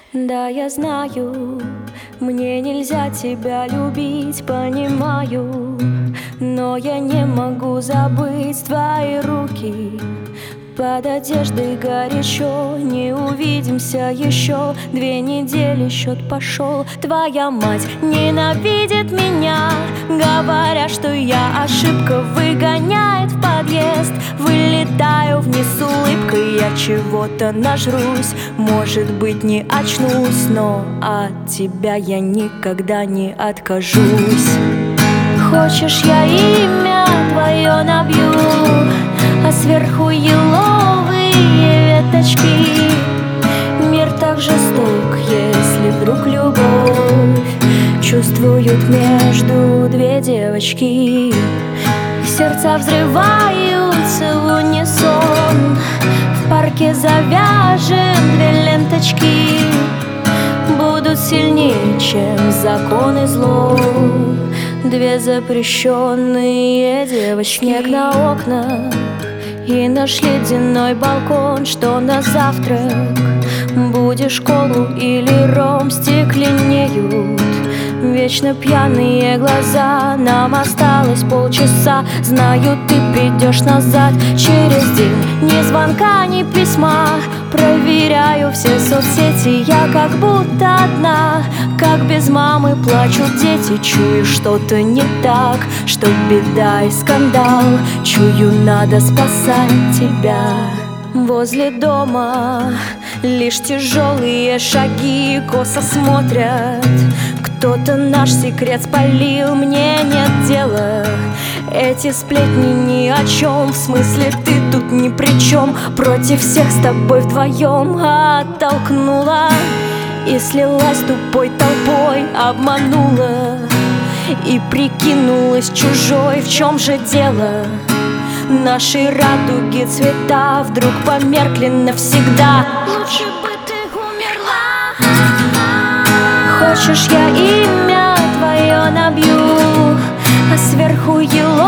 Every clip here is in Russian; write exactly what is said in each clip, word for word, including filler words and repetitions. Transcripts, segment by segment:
Да, я знаю, мне нельзя тебя любить, понимаю, но я не могу забыть твои руки. Под одеждой горячо, не увидимся еще. Две недели счет пошел. Твоя мать ненавидит меня, говоря, что я ошибка, выгоняет в подъезд. Вылетаю вниз с улыбкой, я чего-то нажрусь. Может быть, не очнусь, но от тебя я никогда не откажусь. Хочешь, я имя твое набью, а сверху еловые веточки. Мир так жесток, если вдруг любовь чувствуют между две девочки. Сердца взрываются в унисон, в парке завяжем две ленточки. Будут сильнее, чем законы зло, две запрещенные девочки. Снег на окнах и наш ледяной балкон. Что на завтрак? Будешь колу или ром? Стекленеют вечно пьяные глаза. Нам осталось полчаса. Знаю, ты придешь назад через день. Ни звонка, ни письма. Проверяю все соцсети, я как будто одна. Как без мамы плачут дети. Чую, что-то не так, что беда и скандал. Чую, надо спасать тебя. Возле дома лишь тяжелые шаги косо смотрят. Кто-то наш секрет спалил, мне нет дела. Эти сплетни ни о чем, в смысле ты тут ни при чем. Против всех с тобой вдвоем оттолкнула и слилась тупой толпой, обманула и прикинулась чужой. В чем же дело? Наши радуги цвета вдруг померкли навсегда. Лучше бы ты умерла. Хочешь, я имя твое набью, а сверху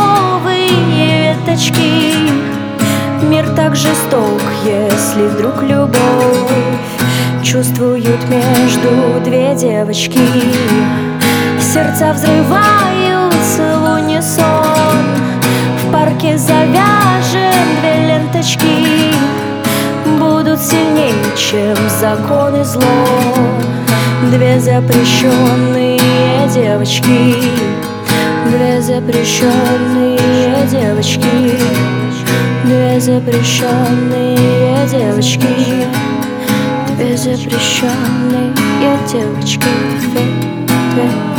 еловые веточки. Мир так жесток, если вдруг любовь чувствуют между две девочки. Сердца взрываются в унисон, в парке завяжем две ленточки. Будут сильнее, чем законы зло, две запрещенные девочки. Две запрещенные девочки. Две запрещенные девочки. Две запрещенные девочки. Две, две.